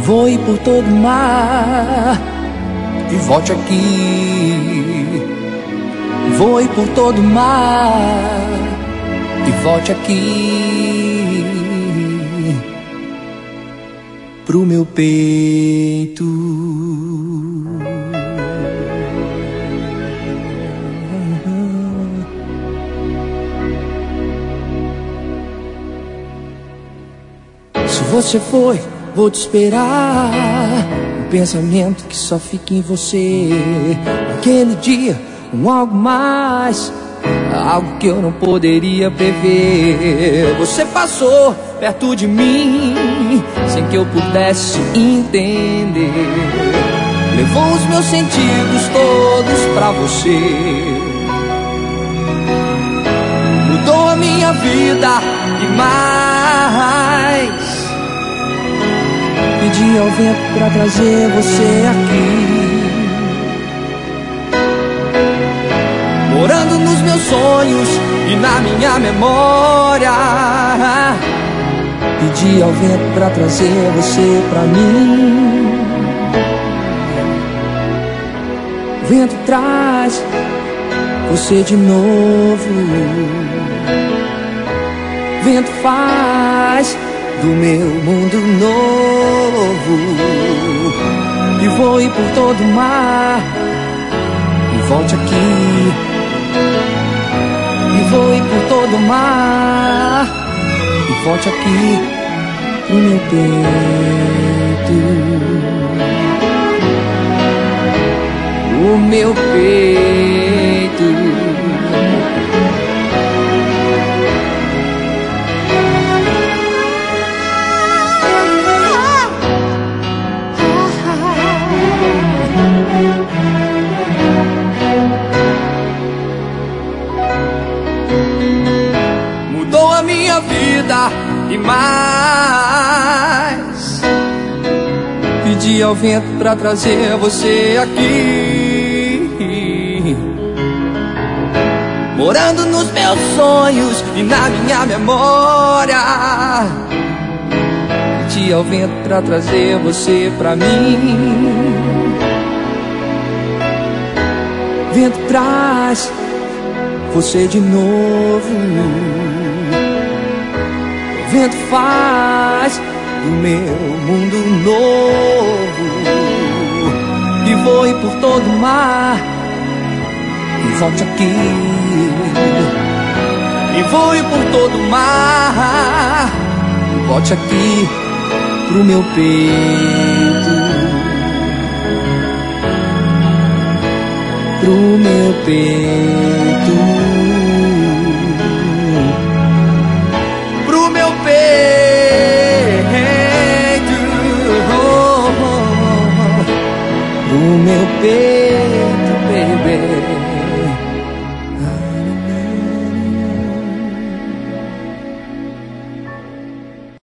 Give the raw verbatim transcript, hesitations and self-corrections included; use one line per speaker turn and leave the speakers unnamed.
voe por todo o mar e volte aqui. Voe por todo o mar e volte aqui pro meu peito. Se você foi, vou te esperar. Um pensamento que só fica em você. Naquele dia, um algo mais, algo que eu não poderia prever. Você passou perto de mim sem que eu pudesse entender. Levou os meus sentidos todos pra você. Mudou a minha vida e mais. Pedi ao vento pra trazer você aqui, morando nos meus sonhos e na minha memória. Pedi ao vento pra trazer você pra mim. O vento traz você de novo. O vento faz do meu mundo novo. E voe por todo o mar e volte aqui. E voe por todo o mar e volte aqui pro meu peito. O meu peito. Mudou a minha vida e mais. Pedi ao vento pra trazer você aqui, morando nos meus sonhos e na minha memória. Pedi ao vento pra trazer você pra mim. Vento traz você de novo. O vento faz do meu mundo novo. E voe por todo o mar e volte aqui. E voe por todo o mar e volte aqui pro meu peito. Pro meu peito.